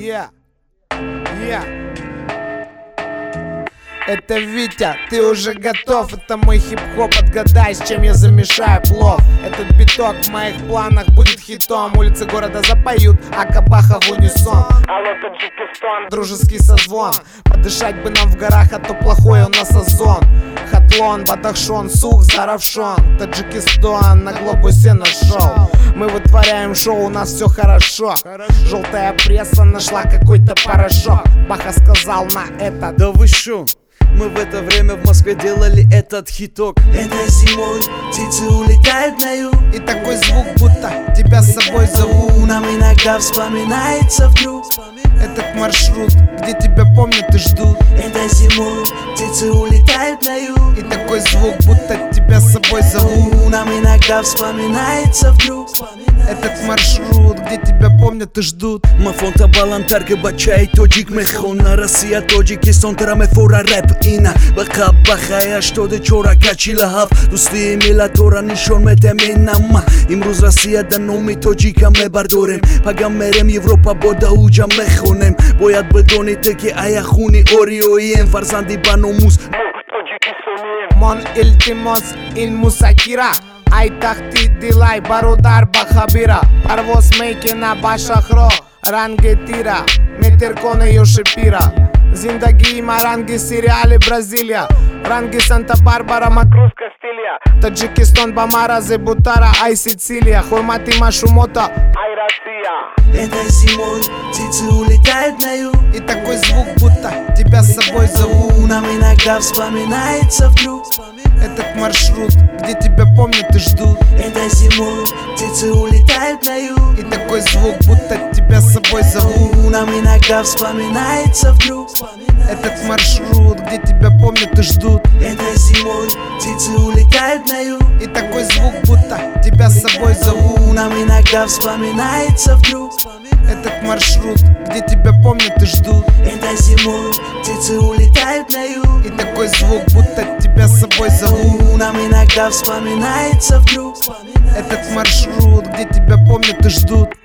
Yeah. Это Витя, ты уже готов? Это мой хип-хоп, отгадай, с чем я замешаю плов. Этот биток в моих планах будет хитом. Улицы города запоют, а кабаха в унисон. Алло, Таджикистан, дружеский созвон. Подышать бы нам в горах, а то плохой у нас озон. Хатлон, Бадахшон, Сух, Заравшон. Таджикистан на глобусе нашел. Мы вытворяем шоу, у нас все хорошо. Желтая пресса нашла какой-то порошок. Баха сказал на это: да вы шо? Мы в это время в Москве делали этот хиток. Это зимой птицы улетают на юг, и такой звук, будто тебя с собой зовут. Нам иногда вспоминается вдруг этот маршрут, где тебя помнят и ждут. Это зимой птицы улетают на юг, и такой звук, будто тебя с собой зовут. Нам иногда вспоминается вдруг этот маршрут, где тебя помнят и ждут. Мафонта балантарка бачай тоджик мехона Россия Тоджикистан тарамефора рэп ина баха бахая штоде чора качилахав дусти милатора нишон метеминама имруз Россия да номи тоджика мебардорем пагамерем Европа бода уджа мехонем бояд бедони теки аяхуни ориоием фарзанди баномус Мон илтимос ин мусакира ай тахти дилай бародар бахабира парвоз мейкина башахро ранге тира метерконе йошепира Зиндаги маранги сериале Бразилия ранги Санта-Барбара Макрус Кастилья Таджикистан Бамара Зебутара ай Сицилия Хурмати Машумота ай Россия. Это зимой птицы улетают на юг, и такой звук, будто тебя с собой зовут. Нам иногда вспоминается вдруг этот маршрут, где тебя помнят и ждут. Это зимой птицы улетают на юг, и такой звук, будто тебя с собой зовут. Нам иногда вспоминается вдруг этот маршрут, где тебя помнят и ждут. Это зимой птицы улетают на юг, и такой звук, будто тебя с собой зовут. Нам иногда вспоминается вдруг этот маршрут, где тебя помнят и ждут. Это зимой птицы улетают на юг, и такой звук, будто тебя с собой зовут. Нам иногда вспоминается вдруг этот маршрут, где тебя помнят и ждут.